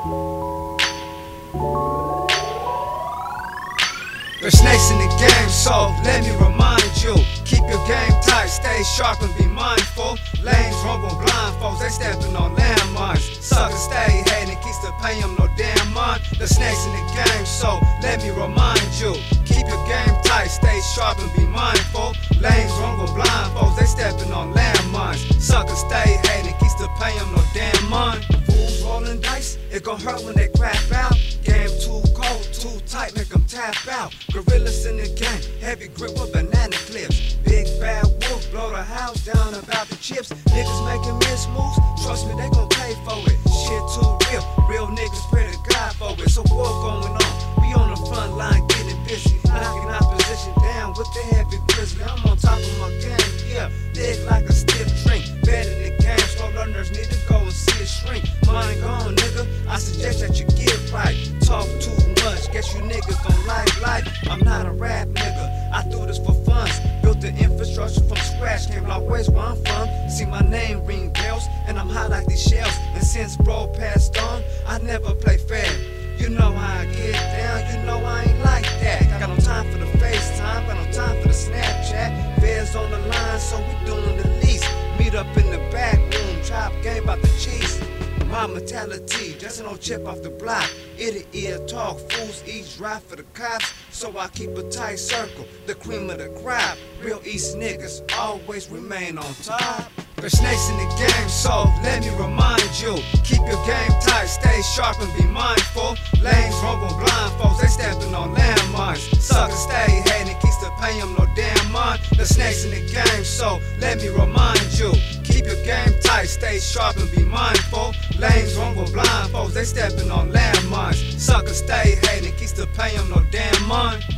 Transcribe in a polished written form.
The snakes in the game, so let me remind you. Keep your game tight, stay sharp and be mindful. Lanes wrong on blindfolds, they stepping on landmines. Suckers stay hating, keeps to pay them no damn mind. The snakes in the game, so let me remind you. Keep your game tight, stay sharp and be mindful. Lanes wrong on blindfolds, they stepping on landmines. Suckers stay hating, keeps to pay them no damn mind. Fools rolling dice, it gon' hurt when they crap out. Game too cold, too tight, make them tap out. Gorillas in the game, heavy grip with banana clips. Big bad wolf, blow the house down about the chips. Niggas making miss moves, trust me, they gon' pay for it. Shit too real niggas pray to God for it. So war going on, we on the front line getting busy. Knocking opposition down with the heavy grizzly. I'm on top of my game, yeah, leg like a stiff drink. Better than the game, slow learners need to go and see it shrink. Mind gone, nigga, I suggest that you get right. Talk too much, guess you niggas don't like life. I'm not a rap nigga, I do this for fun. Built the infrastructure from scratch, came a long ways where I'm from. See my name ring bells, and I'm hot like these shells. And since bro passed on, I never play fair. You know how I get down, you know I ain't like that. Got no time for the FaceTime, got no time for the Snapchat. Feds on the line, so we doing the least. Meet up in the back room, chop game about the cheese. My mentality, just no chip off the block. Ear talk, fools eavesdrop for the cops. So I keep a tight circle, the cream of the crop. Real East niggas always remain on top. The snakes in the game, so let me remind you. Keep your game tight, stay sharp and be mindful. Lanes wrong on blindfolds, they stepping on landmines. Suckers stay hating, keeps to pay them no damn mind. The snakes in the game, so let me remind you. Keep your game tight, stay sharp and be mindful. Lanes wrong on blindfolds, they stepping on landmines. Suckers stay hating, keeps to pay them no damn mind.